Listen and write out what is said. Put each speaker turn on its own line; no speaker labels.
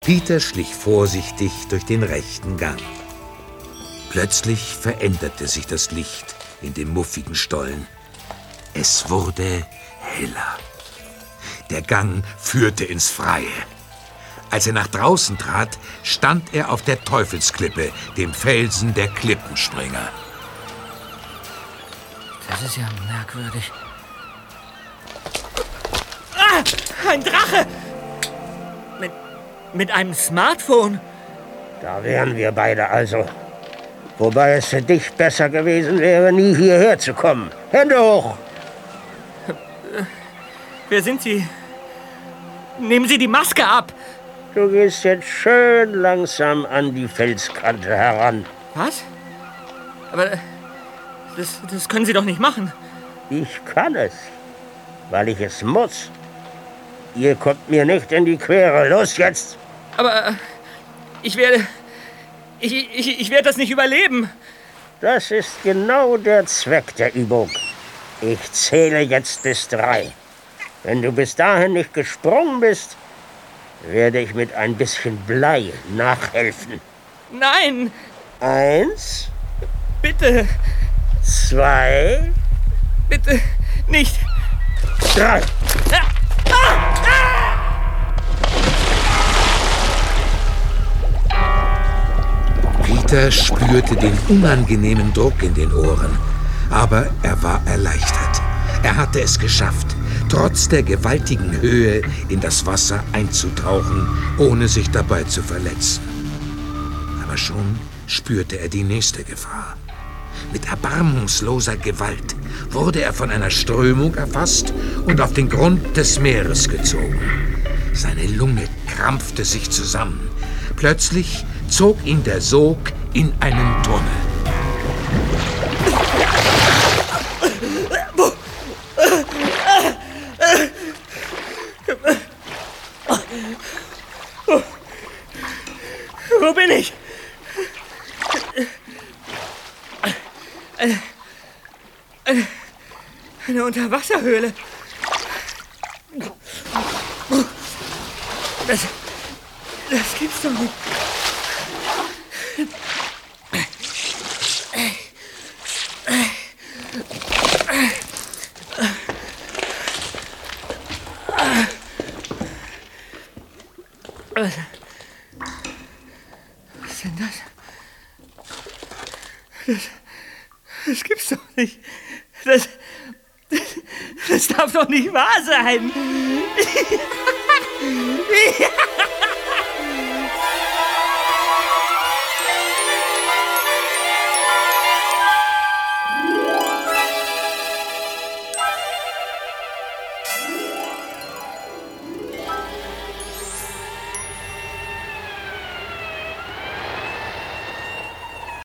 Peter schlich vorsichtig durch den rechten Gang. Plötzlich veränderte sich das Licht in dem muffigen Stollen. Es wurde heller. Der Gang führte ins Freie. Als er nach draußen trat, stand er auf der Teufelsklippe, dem Felsen der Klippenspringer.
Das ist ja merkwürdig. Ah, ein Drache! Mit einem Smartphone?
Da wären wir beide also. Wobei es für dich besser gewesen wäre, nie hierher zu kommen. Hände hoch!
Wer sind Sie? Nehmen Sie die Maske ab!
Du gehst jetzt schön langsam an die Felskante heran.
Was? Aber das können Sie doch nicht machen.
Ich kann es, weil ich es muss. Ihr kommt mir nicht in die Quere. Los jetzt!
Aber ich werde das nicht überleben.
Das ist genau der Zweck der Übung. Ich zähle jetzt bis 3. Wenn du bis dahin nicht gesprungen bist, werde ich mit ein bisschen Blei nachhelfen.
Nein!
1.
Bitte!
2.
Bitte nicht!
3.
Peter spürte den unangenehmen Druck in den Ohren, aber er war erleichtert. Er hatte es geschafft, trotz der gewaltigen Höhe in das Wasser einzutauchen, ohne sich dabei zu verletzen. Aber schon spürte er die nächste Gefahr. Mit erbarmungsloser Gewalt wurde er von einer Strömung erfasst und auf den Grund des Meeres gezogen. Seine Lunge krampfte sich zusammen. Plötzlich zog ihn der Sog in einen Tunnel.
Wo bin ich? Eine Unterwasserhöhle. Das gibt's doch nicht. Was ist denn das? Das gibt's doch nicht. Das darf doch nicht wahr sein.